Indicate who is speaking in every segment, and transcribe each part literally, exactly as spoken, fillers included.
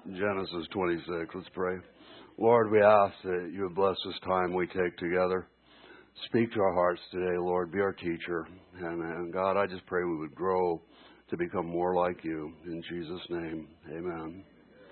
Speaker 1: Genesis twenty-six. Let's pray. Lord, we ask that you would bless this time we take together. Speak to our hearts today, Lord. Be our teacher. And, and God, I just pray we would grow to become more like you. In Jesus' name, amen.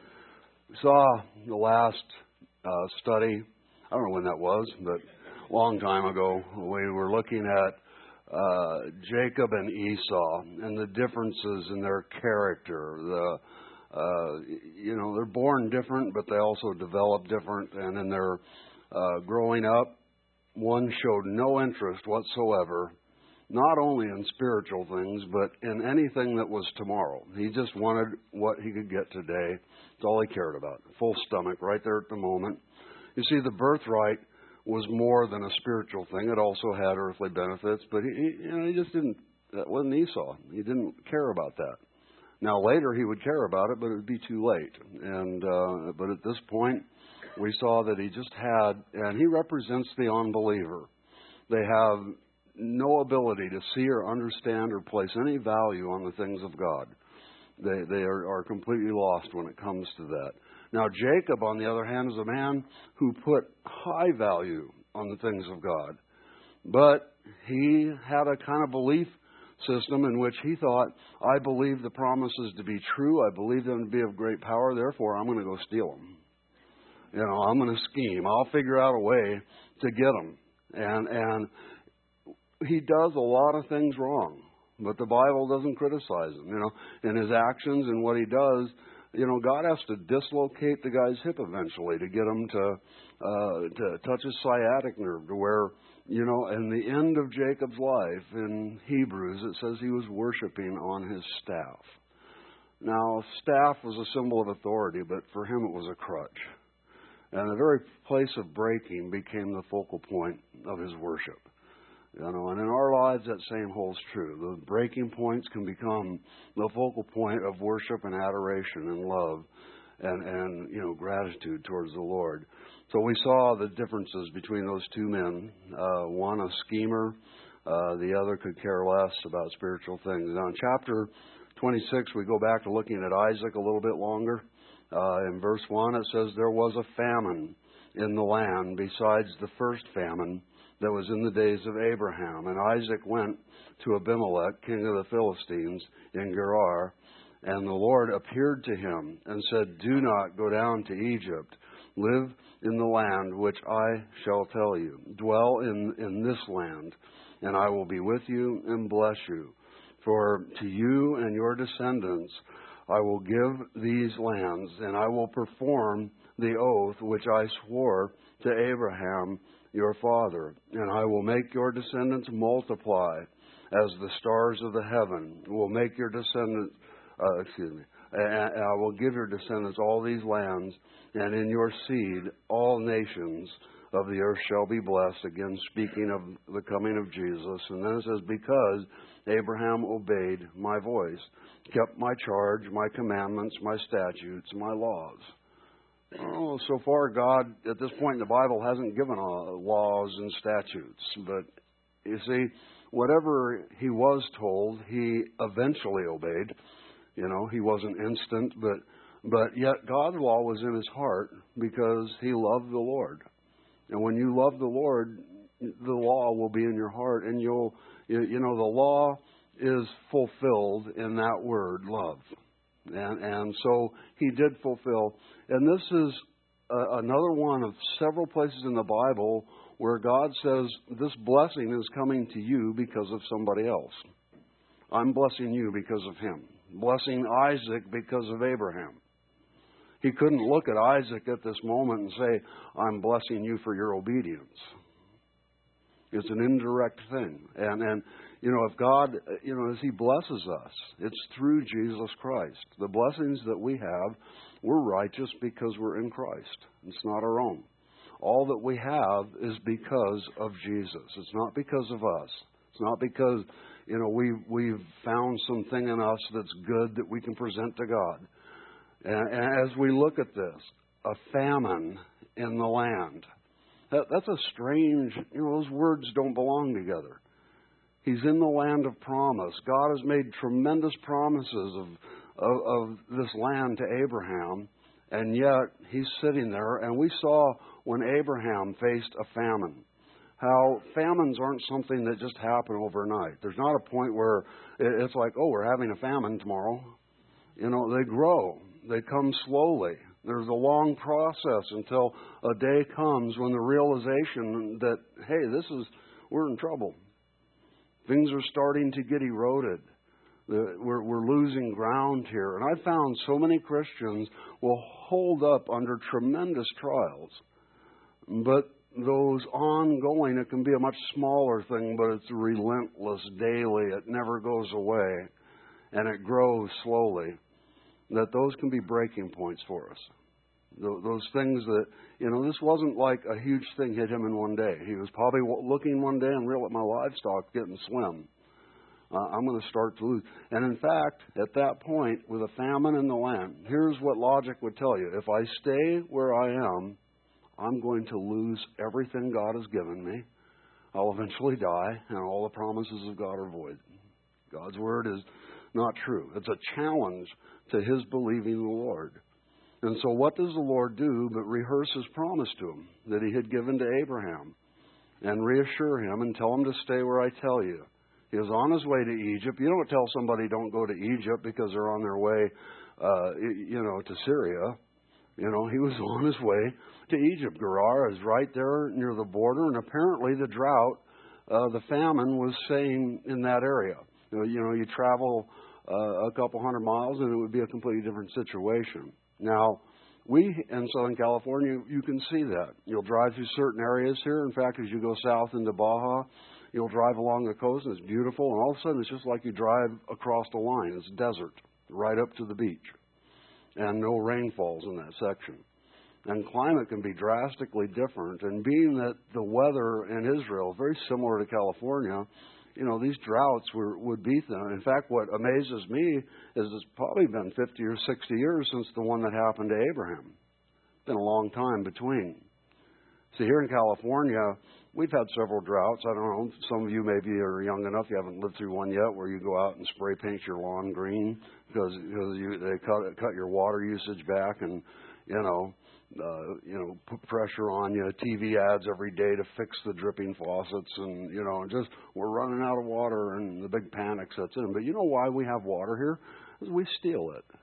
Speaker 1: We saw the last uh, study, I don't know when that was, but a long time ago, we were looking at uh, Jacob and Esau and the differences in their character. The Uh, you know, they're born different, but they also develop different. And in their uh, growing up, one showed no interest whatsoever, not only in spiritual things, but in anything that was tomorrow. He just wanted what he could get today. That's all he cared about. Full stomach right there at the moment. You see, the birthright was more than a spiritual thing. It also had earthly benefits, but he, you know, he just didn't, that wasn't Esau. He didn't care about that. Now, later he would care about it, but it would be too late. And uh, but at this point, we saw that he just had, and he represents the unbeliever. They have no ability to see or understand or place any value on the things of God. They they are, are completely lost when it comes to that. Now, Jacob, on the other hand, is a man who put high value on the things of God. But he had a kind of belief system in which he thought, I believe the promises to be true. I believe them to be of great power. Therefore, I'm going to go steal them. You know, I'm going to scheme. I'll figure out a way to get them. And and he does a lot of things wrong, but the Bible doesn't criticize him. You know, in his actions and what he does, you know, God has to dislocate the guy's hip eventually to get him to uh, to touch his sciatic nerve, to where, you know, in the end of Jacob's life, in Hebrews, it says he was worshiping on his staff. Now, staff was a symbol of authority, but for him it was a crutch. And the very place of breaking became the focal point of his worship. You know, and in our lives, that same holds true. The breaking points can become the focal point of worship and adoration and love and, and you know, gratitude towards the Lord. So we saw the differences between those two men. Uh, one a schemer, uh, the other could care less about spiritual things. Now in chapter twenty-six, we go back to looking at Isaac a little bit longer. Uh, in verse one, it says, there was a famine in the land besides the first famine that was in the days of Abraham. And Isaac went to Abimelech, king of the Philistines, in Gerar. And the Lord appeared to him and said, do not go down to Egypt. Live in the land which I shall tell you. Dwell in, in this land, and I will be with you and bless you. For to you and your descendants I will give these lands, and I will perform the oath which I swore to Abraham your father. And I will make your descendants multiply as the stars of the heaven. Will make your descendants, uh, excuse me, and I will give your descendants all these lands, and in your seed all nations of the earth shall be blessed. Again, speaking of the coming of Jesus. And then it says, because Abraham obeyed my voice, kept my charge, my commandments, my statutes, my laws. Oh, so far God, at this point in the Bible, hasn't given uh, laws and statutes. But you see, whatever he was told, he eventually obeyed. You know, he wasn't instant, but but yet God's law was in his heart because he loved the Lord. And when you love the Lord, the law will be in your heart, and you'll, you, you know, the law is fulfilled in that word, love. And and so he did fulfill. And this is a, another one of several places in the Bible where God says, this blessing is coming to you because of somebody else. I'm blessing you because of him. Blessing Isaac because of Abraham. He couldn't look at Isaac at this moment and say, I'm blessing you for your obedience. It's an indirect thing. And, and you know, if God, you know, as he blesses us, it's through Jesus Christ. The blessings that we have, we're righteous because we're in Christ. It's not our own. All that we have is because of Jesus. It's not because of us. It's not because, you know, we, we've found something in us that's good that we can present to God. And, and as we look at this, a famine in the land. That, that's a strange, you know, those words don't belong together. He's in the land of promise. God has made tremendous promises of, of, of this land to Abraham. And yet, he's sitting there, and we saw when Abraham faced a famine, how famines aren't something that just happen overnight. There's not a point where it's like, oh, we're having a famine tomorrow. You know, they grow. They come slowly. There's a long process until a day comes when the realization that, hey, this is, we're in trouble. Things are starting to get eroded. We're, we're losing ground here. And I've found so many Christians will hold up under tremendous trials. But those ongoing, it can be a much smaller thing, but it's relentless daily. It never goes away. And it grows slowly. That those can be breaking points for us. Those things that, you know, this wasn't like a huge thing hit him in one day. He was probably looking one day and realized my livestock getting slim. Uh, I'm going to start to lose. And in fact, at that point, with a famine in the land, here's what logic would tell you. If I stay where I am, I'm going to lose everything God has given me. I'll eventually die, and all the promises of God are void. God's word is not true. It's a challenge to his believing the Lord. And so what does the Lord do but rehearse his promise to him that he had given to Abraham and reassure him and tell him to stay where I tell you. He was on his way to Egypt. You don't tell somebody don't go to Egypt because they're on their way, uh, you know, to Syria. You know, he was on his way to Egypt. Gerar is right there near the border, and apparently the drought, uh, the famine was saying in that area. You know, you, know, you travel uh, a couple hundred miles and it would be a completely different situation. Now, we in Southern California, you can see that. You'll drive through certain areas here. In fact, as you go south into Baja, you'll drive along the coast and it's beautiful. And all of a sudden, it's just like you drive across the line. It's desert right up to the beach. And no rain falls in that section. And climate can be drastically different. And being that the weather in Israel is very similar to California, you know, these droughts were, would be them. In fact, what amazes me is it's probably been fifty or sixty years since the one that happened to Abraham. It's been a long time between. See, here in California, we've had several droughts. I don't know, some of you maybe are young enough, you haven't lived through one yet, where you go out and spray paint your lawn green because, because you, they cut, cut your water usage back and, you know, Uh, you know, put pressure on you, T V ads every day to fix the dripping faucets, and, you know, just we're running out of water, and the big panic sets in. But you know why we have water here? Because we steal it.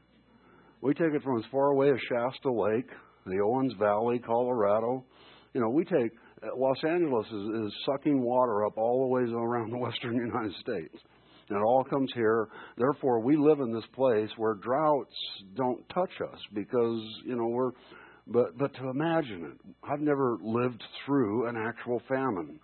Speaker 1: We take it from as far away as Shasta Lake, the Owens Valley, Colorado. You know, we take, Los Angeles is, is sucking water up all the ways around the western United States. And it all comes here. Therefore, we live in this place where droughts don't touch us because, you know, we're, But but to imagine it, I've never lived through an actual famine.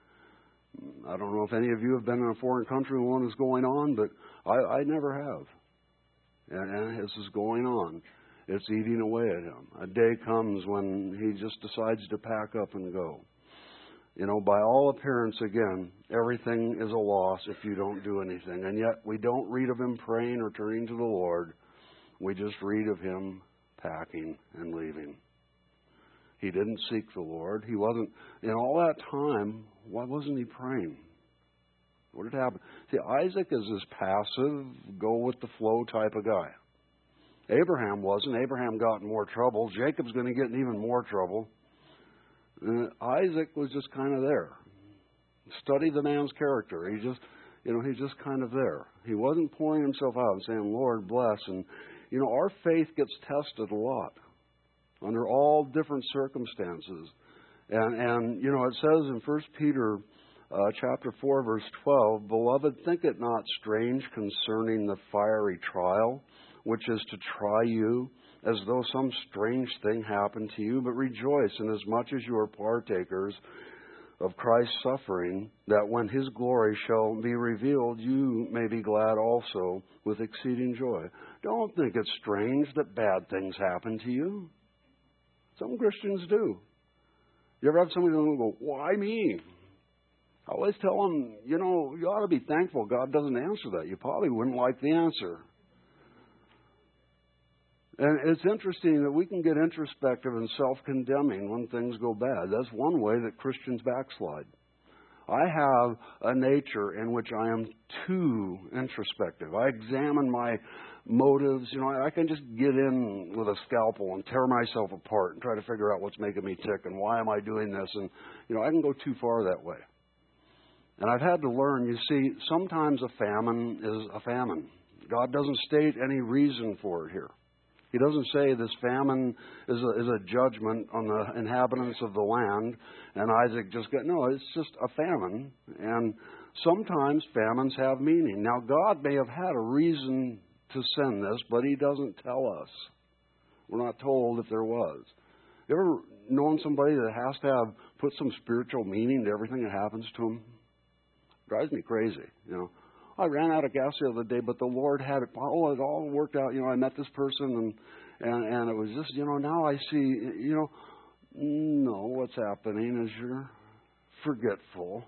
Speaker 1: I don't know if any of you have been in a foreign country when one is going on, but I, I never have. And, and this is going on. It's eating away at him. A day comes when he just decides to pack up and go. You know, by all appearance, again, everything is a loss if you don't do anything. And yet we don't read of him praying or turning to the Lord. We just read of him packing and leaving. He didn't seek the Lord. He wasn't, in all that time, why wasn't he praying? What had happened? See, Isaac is this passive, go with the flow type of guy. Abraham wasn't. Abraham got in more trouble. Jacob's going to get in even more trouble. Uh, Isaac was just kind of there. Study the man's character. He just, you know, he's just kind of there. He wasn't pouring himself out and saying, Lord, bless. And, you know, our faith gets tested a lot under all different circumstances. And, and you know, it says in First Peter uh, chapter four, verse twelve, Beloved, think it not strange concerning the fiery trial, which is to try you, as though some strange thing happened to you, but rejoice inasmuch as you are partakers of Christ's suffering, that when his glory shall be revealed, you may be glad also with exceeding joy. Don't think it's strange that bad things happen to you. Some Christians do. You ever have somebody who go, why me? I always tell them, you know, you ought to be thankful God doesn't answer that. You probably wouldn't like the answer. And it's interesting that we can get introspective and self-condemning when things go bad. That's one way that Christians backslide. I have a nature in which I am too introspective. I examine my motives. You know, I can just get in with a scalpel and tear myself apart and try to figure out what's making me tick and why am I doing this. And, you know, I can go too far that way. And I've had to learn, you see, sometimes a famine is a famine. God doesn't state any reason for it here. He doesn't say this famine is a, is a judgment on the inhabitants of the land, and Isaac just got, no, it's just a famine. And sometimes famines have meaning. Now, God may have had a reason to send this, but He doesn't tell us. We're not told if there was. You ever known somebody that has to have put some spiritual meaning to everything that happens to them? Drives me crazy, you know. I ran out of gas the other day, but the Lord had it. Oh, it all worked out. You know, I met this person, and and and it was just, you know, now I see, you know, no, what's happening is you're forgetful,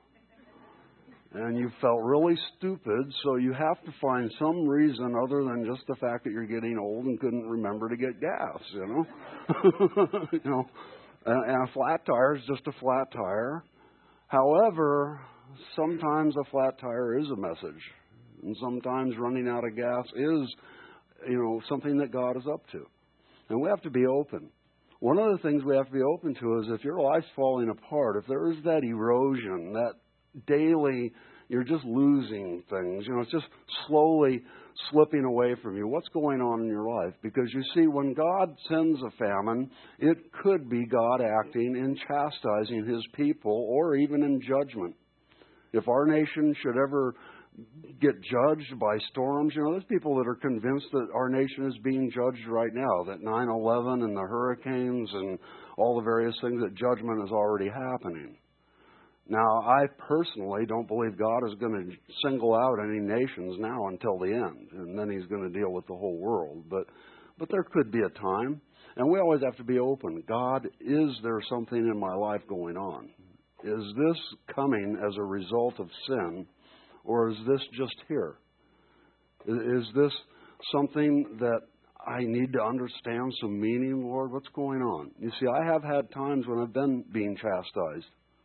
Speaker 1: and you felt really stupid. So you have to find some reason other than just the fact that you're getting old and couldn't remember to get gas. You know, you know, and, and a flat tire is just a flat tire. However, sometimes a flat tire is a message. And sometimes running out of gas is, you know, something that God is up to. And we have to be open. One of the things we have to be open to is if your life's falling apart, if there is that erosion, that daily, you're just losing things, you know, it's just slowly slipping away from you. What's going on in your life? Because you see, when God sends a famine, it could be God acting in chastising His people or even in judgment. If our nation should ever get judged by storms, you know, there's people that are convinced that our nation is being judged right now, that nine eleven and the hurricanes and all the various things, that judgment is already happening. Now, I personally don't believe God is going to single out any nations now until the end, and then He's going to deal with the whole world. But, but there could be a time, and we always have to be open. God, is there something in my life going on? Is this coming as a result of sin, or is this just here? Is this something that I need to understand some meaning, Lord? What's going on? You see, I have had times when I've been being chastised.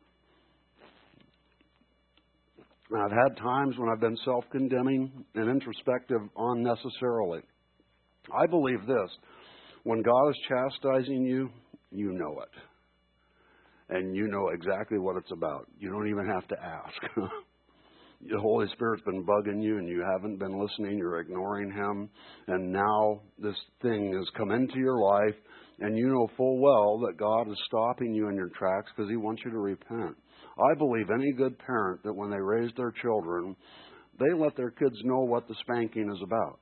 Speaker 1: And I've had times when I've been self-condemning and introspective unnecessarily. I believe this. When God is chastising you, you know it. And you know exactly what it's about. You don't even have to ask. The Holy Spirit's been bugging you and you haven't been listening. You're ignoring Him. And now this thing has come into your life and you know full well that God is stopping you in your tracks because He wants you to repent. I believe any good parent that when they raise their children, they let their kids know what the spanking is about.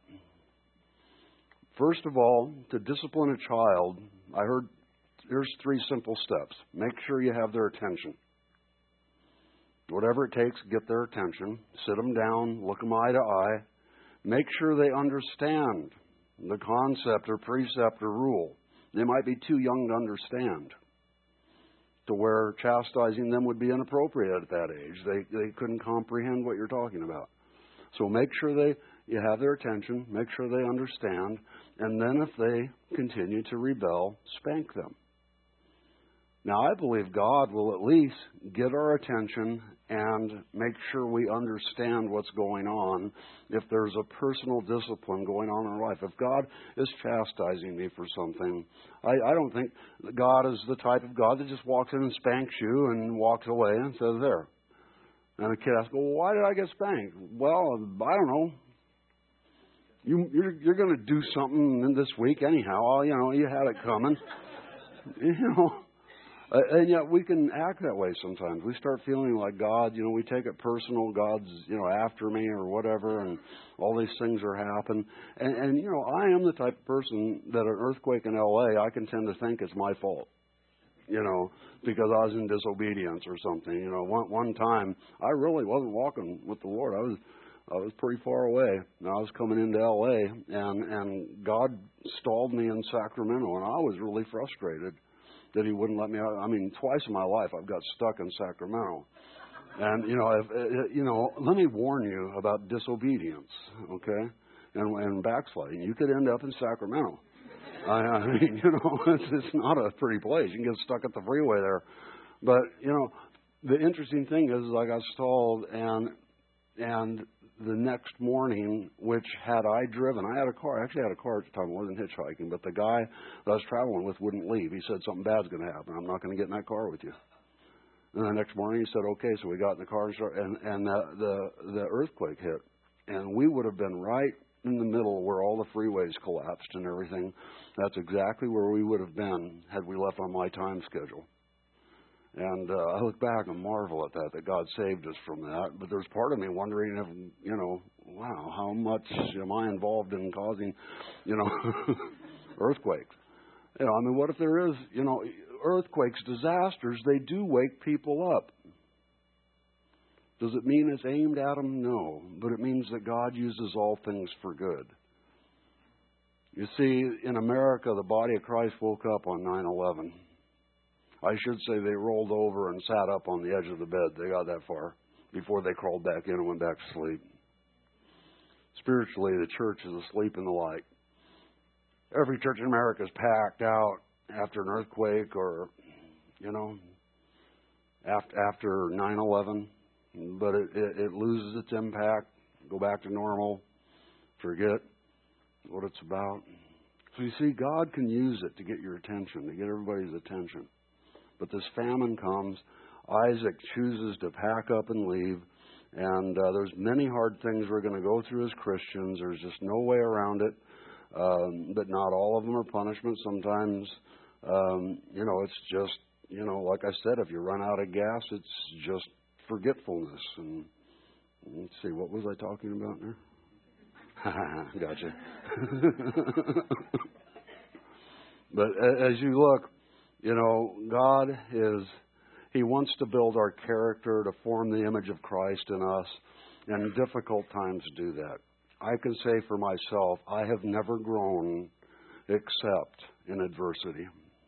Speaker 1: First of all, to discipline a child, I heard here's three simple steps. Make sure you have their attention. Whatever it takes, get their attention. Sit them down, look them eye to eye. Make sure they understand the concept or precept or rule. They might be too young to understand, to where chastising them would be inappropriate at that age. They they couldn't comprehend what you're talking about. So make sure they you have their attention, make sure they understand, and then if they continue to rebel, spank them. Now, I believe God will at least get our attention and make sure we understand what's going on if there's a personal discipline going on in our life. If God is chastising me for something, I, I don't think God is the type of God that just walks in and spanks you and walks away and says, there. And the kid asks, well, why did I get spanked? Well, I don't know. You, you're, you're going to do something this week anyhow. You know, you had it coming. You know. Uh, and yet we can act that way sometimes. We start feeling like God, you know, we take it personal. God's, you know, after me or whatever, and all these things are happening. And, and, you know, I am the type of person that an earthquake in L A, I can tend to think it's my fault, you know, because I was in disobedience or something. You know, one, one time I really wasn't walking with the Lord. I was I was pretty far away. And I was coming into L A, and, and God stalled me in Sacramento, and I was really frustrated that He wouldn't let me out. I mean, twice in my life I've got stuck in Sacramento. And, you know, if, you know, let me warn you about disobedience, okay, and, and backsliding. You could end up in Sacramento. I, I mean, you know, it's, it's not a pretty place. You can get stuck at the freeway there. But, you know, the interesting thing is, is I got stalled, and and the next morning, which had I driven, I had a car. I actually had a car at the time. I wasn't hitchhiking, but the guy that I was traveling with wouldn't leave. He said, something bad's going to happen. I'm not going to get in that car with you. And the next morning he said, okay. So we got in the car and, started, and, and the, the, the earthquake hit. And we would have been right in the middle where all the freeways collapsed and everything. That's exactly where we would have been had we left on my time schedule. And uh, I look back and marvel at that, that God saved us from that. But there's part of me wondering if, you know, wow, how much am I involved in causing, you know, earthquakes? You know, I mean, what if there is, you know, earthquakes, disasters, they do wake people up. Does it mean it's aimed at them? No. But it means that God uses all things for good. You see, in America, the body of Christ woke up on nine eleven. I should say they rolled over and sat up on the edge of the bed. They got that far before they crawled back in and went back to sleep. Spiritually, the church is asleep in the light. Every church in America is packed out after an earthquake or, you know, after after nine eleven. But it, it, it loses its impact, go back to normal, forget what it's about. So you see, God can use it to get your attention, to get everybody's attention. But this famine comes. Isaac chooses to pack up and leave. And uh, there's many hard things we're going to go through as Christians. There's just no way around it. Um, but not all of them are punishment. Sometimes, um, you know, it's just, you know, like I said, if you run out of gas, it's just forgetfulness. And let's see, what was I talking about there? Gotcha. But as you look, you know, God is, He wants to build our character to form the image of Christ in us, and in difficult times do that. I can say for myself, I have never grown except in adversity.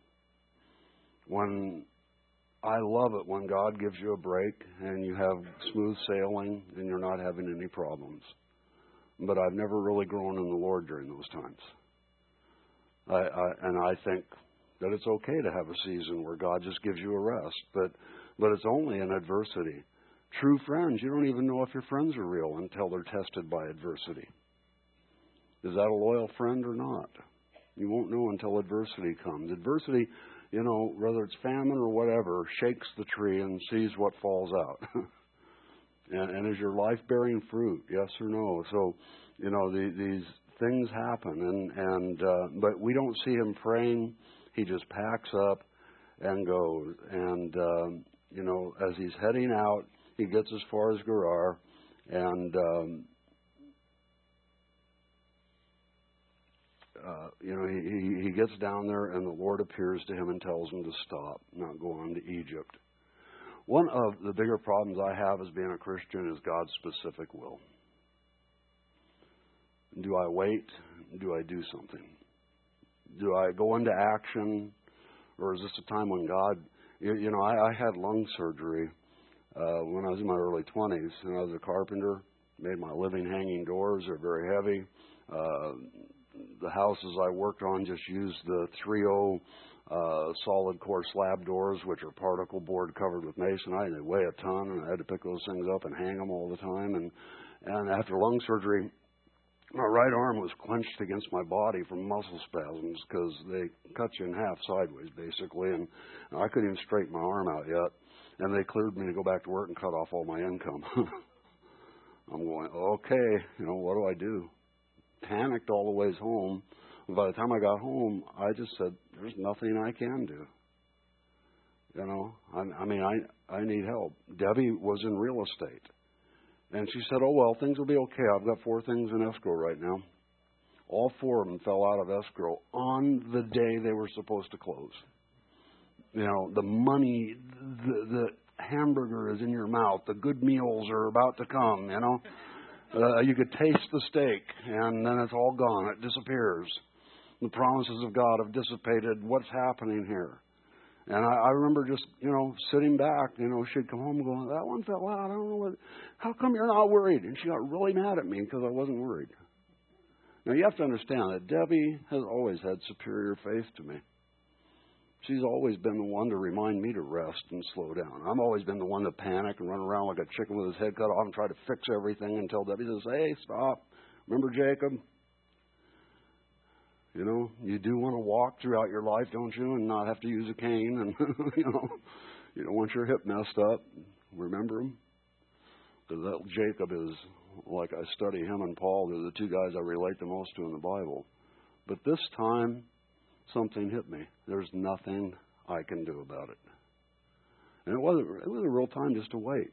Speaker 1: When I love it when God gives you a break and you have smooth sailing and you're not having any problems. But I've never really grown in the Lord during those times. I, I, and I think that it's okay to have a season where God just gives you a rest. But, but it's only in adversity. True friends, you don't even know if your friends are real until they're tested by adversity. Is that a loyal friend or not? You won't know until adversity comes. Adversity, you know, whether it's famine or whatever, shakes the tree and sees what falls out. and, and is your life bearing fruit? Yes or no? So, you know, the, these things happen, and and uh, but we don't see him praying. He just packs up and goes. And um, you know, as he's heading out, he gets as far as Gerar, and um, uh, you know, he, he gets down there, and the Lord appears to him and tells him to stop, not go on to Egypt. One of the bigger problems I have as being a Christian is God's specific will. Do I wait? Do I do something? Do I go into action? Or is this a time when God, you, you know, I, I had lung surgery uh, when I was in my early twenties, and I was a carpenter, made my living hanging doors. They're very heavy. Uh, the houses I worked on just used the three oh uh, solid core slab doors, which are particle board covered with masonite, and they weigh a ton, and I had to pick those things up and hang them all the time. And, and after lung surgery, my right arm was clenched against my body from muscle spasms because they cut you in half sideways, basically, and I couldn't even straighten my arm out yet. And they cleared me to go back to work and cut off all my income. I'm going, okay, you know, what do I do? Panicked all the ways home. By the time I got home, I just said, there's nothing I can do. You know, I, I mean, I, I need help. Debbie was in real estate. And she said, oh, well, things will be okay. I've got four things in escrow right now. All four of them fell out of escrow on the day they were supposed to close. You know, the money, the, the hamburger is in your mouth. The good meals are about to come, you know. Uh, you could taste the steak, and then it's all gone. It disappears. The promises of God have dissipated. What's happening here? And I, I remember just, you know, sitting back, you know, she'd come home going, that one fell out. I don't know what, how come you're not worried? And she got really mad at me because I wasn't worried. Now, you have to understand that Debbie has always had superior faith to me. She's always been the one to remind me to rest and slow down. I've always been the one to panic and run around like a chicken with his head cut off and try to fix everything until Debbie says, hey, stop. Remember Jacob? You know, you do want to walk throughout your life, don't you, and not have to use a cane. And, you know, you don't want your hip messed up. Remember him? Because that Jacob is, like I study him and Paul, they're the two guys I relate the most to in the Bible. But this time, something hit me. There's nothing I can do about it. And it was, it was a real time just to wait.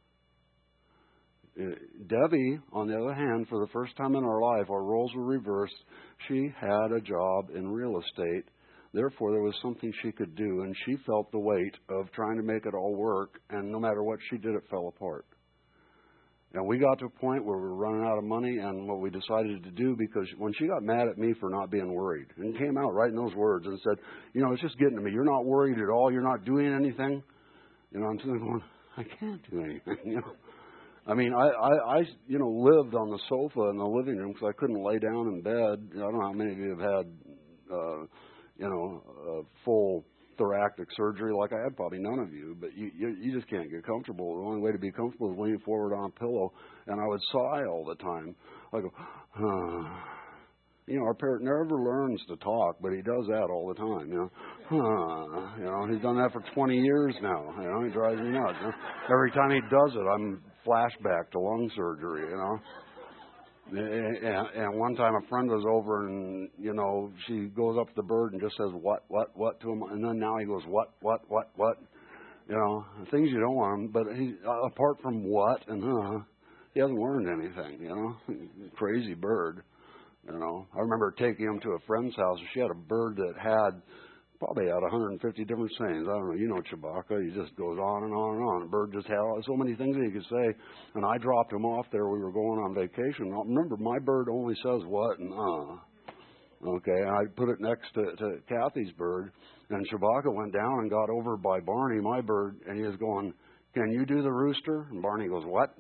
Speaker 1: Debbie, on the other hand, for the first time in our life, our roles were reversed. She had a job in real estate. Therefore, there was something she could do, and she felt the weight of trying to make it all work, and no matter what she did, it fell apart. And we got to a point where we were running out of money, and what we decided to do, because when she got mad at me for not being worried, and came out right in those words and said, you know, it's just getting to me. You're not worried at all. You're not doing anything. You know, I'm sitting going, I can't do anything, you know. I mean, I, I, I, you know, lived on the sofa in the living room because I couldn't lay down in bed. I don't know how many of you have had, uh, you know, uh, full thoracic surgery like I had. Probably none of you, but you, you, you just can't get comfortable. The only way to be comfortable is leaning forward on a pillow, and I would sigh all the time. I go, huh. You know, our parent never learns to talk, but he does that all the time. You know, huh. You know, he's done that for twenty years now. You know, he drives me nuts. You know? Every time he does it, I'm flashback to lung surgery. You know. And, and one time a friend was over and, you know, she goes up to the bird and just says, what, what, what to him. And then now he goes, what, what, what, what. You know, things you don't want him. But he, apart from what and uh, he hasn't learned anything, you know. Crazy bird, you know. I remember taking him to a friend's house. She had a bird that had probably had one hundred fifty different sayings. I don't know. You know Chewbacca. He just goes on and on and on. The bird just had so many things that he could say. And I dropped him off there. We were going on vacation. Now, remember, my bird only says what and uh. Okay, and I put it next to, to Kathy's bird. And Chewbacca went down and got over by Barney, my bird, and he was going, can you do the rooster? And Barney goes, what?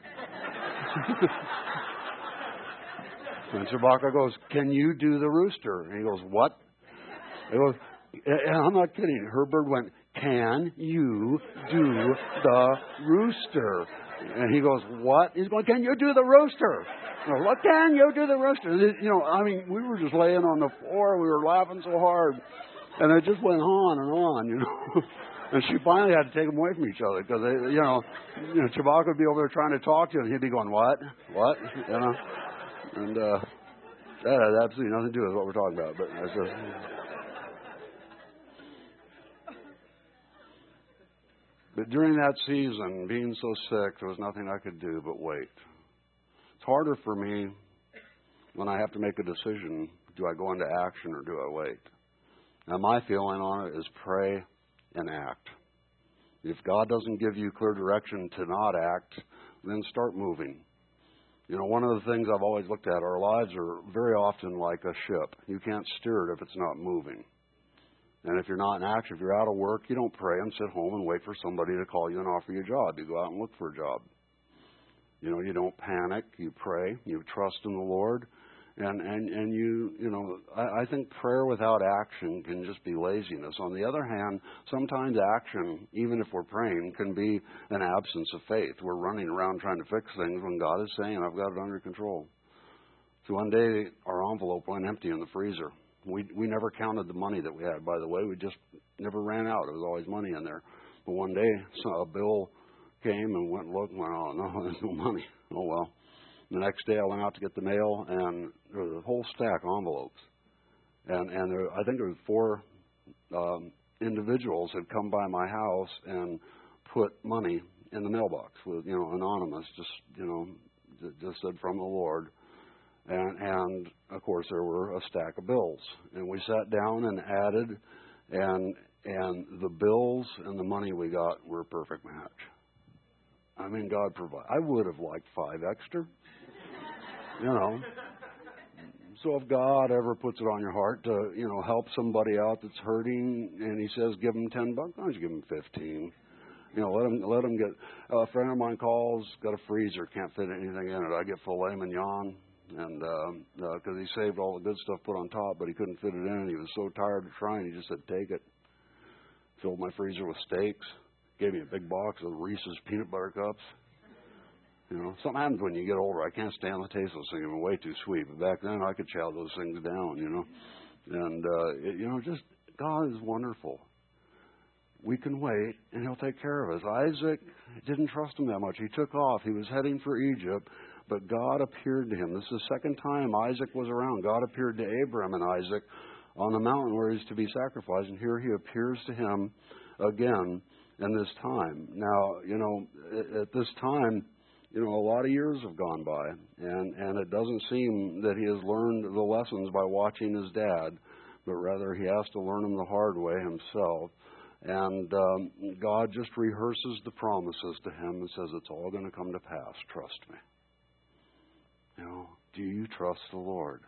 Speaker 1: And Chewbacca goes, can you do the rooster? And he goes, what? He goes, and I'm not kidding. Her bird went, can you do the rooster? And he goes, what? He's going, can you do the rooster? Goes, what can you do the rooster? You know, I mean, we were just laying on the floor. We were laughing so hard. And it just went on and on, you know. And she finally had to take them away from each other because, you know, you know, Chewbacca would be over there trying to talk to him. And he'd be going, what? What? You know. And uh, that had absolutely nothing to do with what we're talking about. But that's just... But during that season, being so sick, there was nothing I could do but wait. It's harder for me when I have to make a decision. Do I go into action or do I wait? Now, my feeling on it is pray and act. If God doesn't give you clear direction to not act, then start moving. You know, one of the things I've always looked at, our lives are very often like a ship. You can't steer it if it's not moving. And if you're not in action, if you're out of work, you don't pray and sit home and wait for somebody to call you and offer you a job. You go out and look for a job. You know, you don't panic. You pray. You trust in the Lord. And, and, and you, you know, I, I think prayer without action can just be laziness. On the other hand, sometimes action, even if we're praying, can be an absence of faith. We're running around trying to fix things when God is saying, I've got it under control. So one day, our envelope went empty in the freezer. We we never counted the money that we had, by the way. We just never ran out. There was always money in there. But one day, so a bill came and went and looked and went, oh, no, there's no money. Oh, well. The next day, I went out to get the mail, and there was a whole stack of envelopes. And, and there, I think there was four um, individuals had come by my house and put money in the mailbox with, you know, anonymous, just, you know, just said from the Lord. And, and, of course, there were a stack of bills. And we sat down and added, and and the bills and the money we got were a perfect match. I mean, God provided. I would have liked five extra, you know. So if God ever puts it on your heart to, you know, help somebody out that's hurting, and he says, give them ten bucks, why don't you give them fifteen? You know, let them, let them get, uh, a friend of mine calls, got a freezer, can't fit anything in it. I get filet mignon. And because uh, uh, he saved all the good stuff put on top, but he couldn't fit it in. He was so tired of trying, he just said, take it. filled my freezer with steaks, gave me a big box of Reese's peanut butter cups. You know, something happens when you get older. I can't stand the taste of those things. They're way too sweet. But back then, I could chow those things down, you know. And, uh, it, you know, just God is wonderful. We can wait, and He'll take care of us. Isaac didn't trust Him that much. He took off. He was heading for Egypt, but God appeared to him. This is the second time Isaac was around. God appeared to Abraham and Isaac on the mountain where he's to be sacrificed, and here He appears to him again in this time. Now, you know, at, at this time, you know, a lot of years have gone by, and, and it doesn't seem that he has learned the lessons by watching his dad, but rather he has to learn them the hard way himself. And um, God just rehearses the promises to him and says, it's all going to come to pass. Trust me. You know, do you trust the Lord?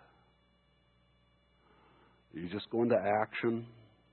Speaker 1: Are you just going to action?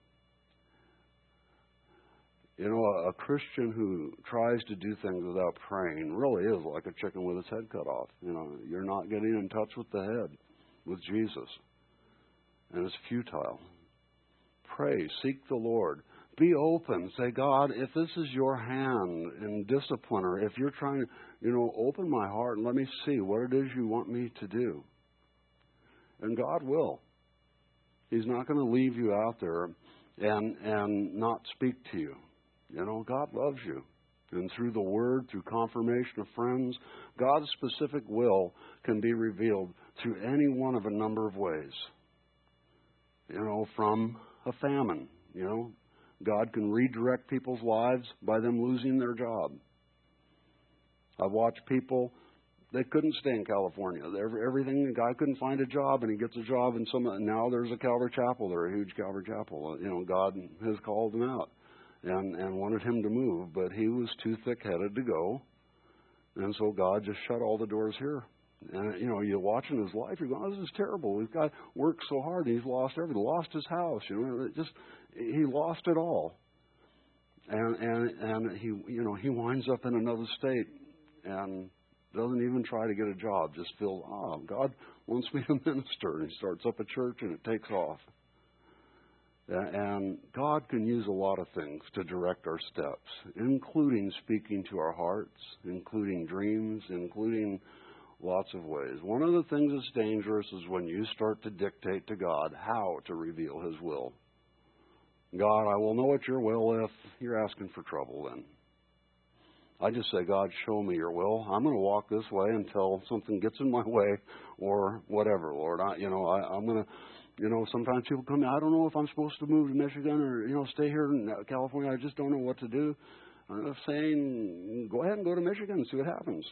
Speaker 1: You know, a, a Christian who tries to do things without praying really is like a chicken with its head cut off. You know, you're not getting in touch with the head, with Jesus. And it's futile. Pray, seek the Lord. Be open. Say, God, if this is your hand in discipline, or if you're trying to, you know, open my heart and let me see what it is you want me to do. And God will. He's not going to leave you out there and and not speak to you. You know, God loves you. And through the Word, through confirmation of friends, God's specific will can be revealed through any one of a number of ways. You know, from a famine, you know, God can redirect people's lives by them losing their job. I've watched people, they couldn't stay in California. Everything, the guy couldn't find a job, and he gets a job in some, now there's a Calvary Chapel there, a huge Calvary Chapel. You know, God has called him out and, and wanted him to move, but he was too thick-headed to go. And so God just shut all the doors here. And, you know, you're watching his life, you're going, oh, this is terrible. We've got worked so hard, and he's lost everything. Lost his house, you know, it just, he lost it all. And, and, and he, you know, he winds up in another state and doesn't even try to get a job. Just feels, oh, God wants me to minister. And he starts up a church, and it takes off. And God can use a lot of things to direct our steps, including speaking to our hearts, including dreams, including lots of ways. One of the things that's dangerous is when you start to dictate to God how to reveal His will. God, I will know it's your will if you're asking for trouble then. I just say, God, show me your will. I'm going to walk this way until something gets in my way or whatever, Lord. I, you know, I, I'm going to, you know, sometimes people come, I don't know if I'm supposed to move to Michigan or, you know, stay here in California. I just don't know what to do. I'm saying, go ahead and go to Michigan and see what happens.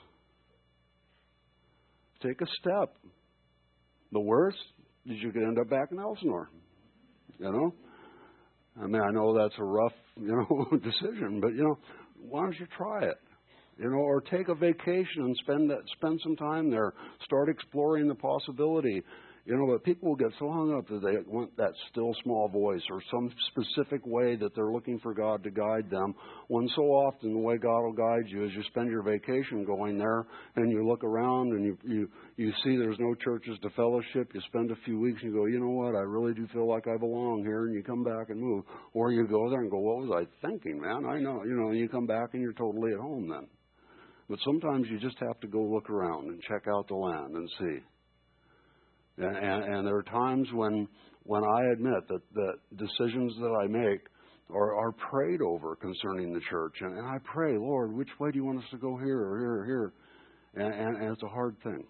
Speaker 1: Take a step. The worst is you could end up back in Elsinore, you know. I mean, I know that's a rough, you know, decision, but, you know, why don't you try it? You know, or take a vacation and spend that, spend some time there. Start exploring the possibility. You know, but people will get so hung up that they want that still small voice or some specific way that they're looking for God to guide them, when so often the way God will guide you is you spend your vacation going there and you look around and you, you, you see there's no churches to fellowship. You spend a few weeks and you go, you know what, I really do feel like I belong here, and you come back and move. Or you go there and go, what was I thinking, man? I know, you know, and you come back and you're totally at home then. But sometimes you just have to go look around and check out the land and see. And, and, and there are times when when I admit that the decisions that I make are, are prayed over concerning the church. And, and I pray, Lord, which way do you want us to go, here or here or here? And, and, and it's a hard thing.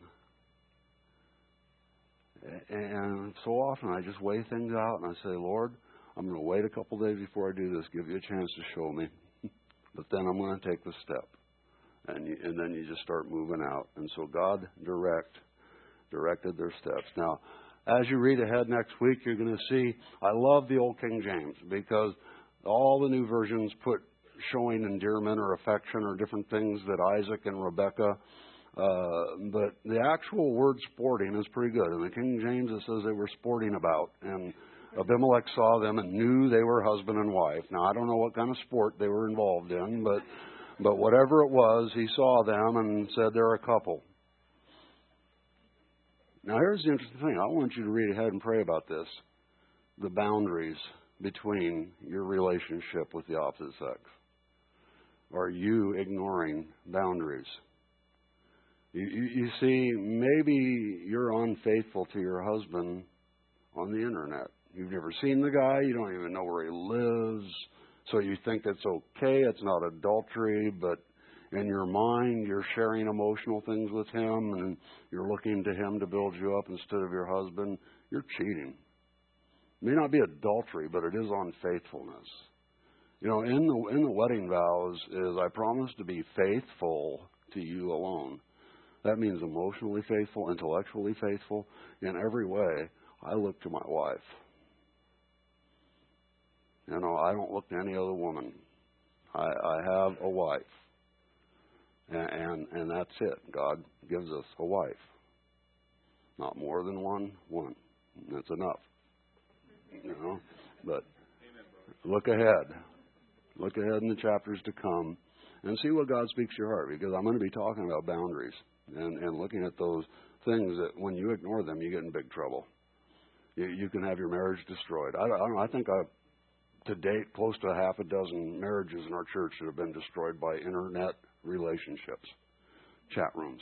Speaker 1: And so often I just weigh things out and I say, Lord, I'm going to wait a couple days before I do this, give you a chance to show me. But then I'm going to take the step. And, you, and then you just start moving out. And so God direct. directed their steps. Now, as you read ahead next week, you're going to see, I love the old King James because all the new versions put showing endearment or affection or different things that Isaac and Rebekah, uh, but the actual word sporting is pretty good. In the King James, it says they were sporting about, and Abimelech saw them and knew they were husband and wife. Now, I don't know what kind of sport they were involved in, but, but whatever it was, he saw them and said they're a couple. Now, here's the interesting thing. I want you to read ahead and pray about this. The boundaries between your relationship with the opposite sex? Are you ignoring boundaries? You, you, you see, maybe you're unfaithful to your husband on the internet. You've never seen the guy. You don't even know where he lives. So you think it's okay. It's not adultery, but in your mind, you're sharing emotional things with him, and you're looking to him to build you up instead of your husband. You're cheating. It may not be adultery, but it is unfaithfulness. You know, in the in the wedding vows is I promise to be faithful to you alone. That means emotionally faithful, intellectually faithful. In every way, I look to my wife. You know, I don't look to any other woman. I, I have a wife. And, and and that's it. God gives us a wife. Not more than one, one. That's enough. You know, but look ahead. Look ahead in the chapters to come and see what God speaks to your heart, because I'm going to be talking about boundaries and, and looking at those things that when you ignore them, you get in big trouble. You, you can have your marriage destroyed. I, I don't know. I think I've, to date, close to a half a dozen marriages in our church that have been destroyed by internet relationships, chat rooms.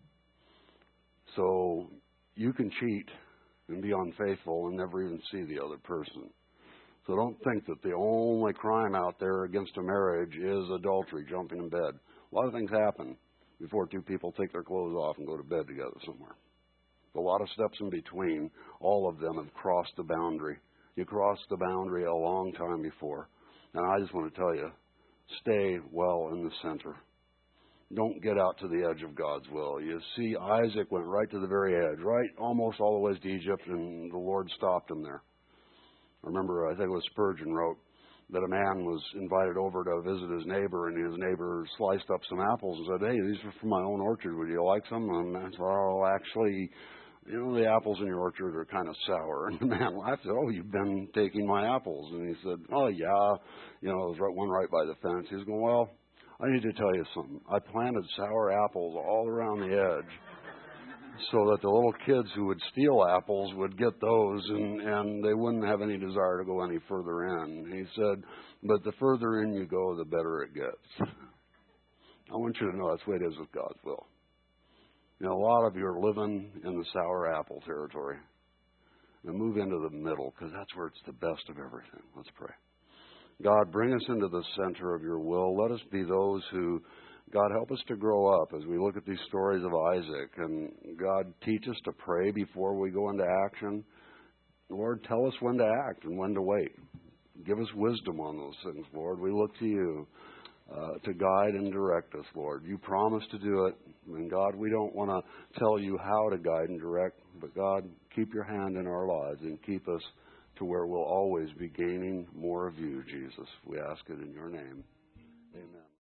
Speaker 1: So you can cheat and be unfaithful and never even see the other person. So don't think that the only crime out there against a marriage is adultery, jumping in bed. A lot of things happen before two people take their clothes off and go to bed together somewhere. A lot of steps in between. All of them have crossed the boundary. You crossed the boundary a long time before. And I just want to tell you, stay well in the center. Don't get out to the edge of God's will. You see, Isaac went right to the very edge, right almost all the way to Egypt, and the Lord stopped him there. I remember, I think it was Spurgeon wrote that a man was invited over to visit his neighbor, and his neighbor sliced up some apples and said, "Hey, these are from my own orchard. Would you like some?" And I said, "Oh, actually, you know, the apples in your orchard are kind of sour." And the man laughed and said, "Oh, you've been taking my apples." And he said, "Oh, yeah. You know, there was right, one right by the fence." He was going, "Well, I need to tell you something. I planted sour apples all around the edge so that the little kids who would steal apples would get those, and, and they wouldn't have any desire to go any further in." And he said, "But the further in you go, the better it gets." I want you to know that's the way it is with God's will. You know, a lot of you are living in the sour apple territory. And move into the middle, because that's where it's the best of everything. Let's pray. God, bring us into the center of your will. Let us be those who, God, help us to grow up as we look at these stories of Isaac. And God, teach us to pray before we go into action. Lord, tell us when to act and when to wait. Give us wisdom on those things, Lord. We look to you uh, to guide and direct us, Lord. You promised to do it. And God, we don't want to tell you how to guide and direct, but God, keep your hand in our lives and keep us to where we'll always be gaining more of you, Jesus. We ask it in your name. Amen.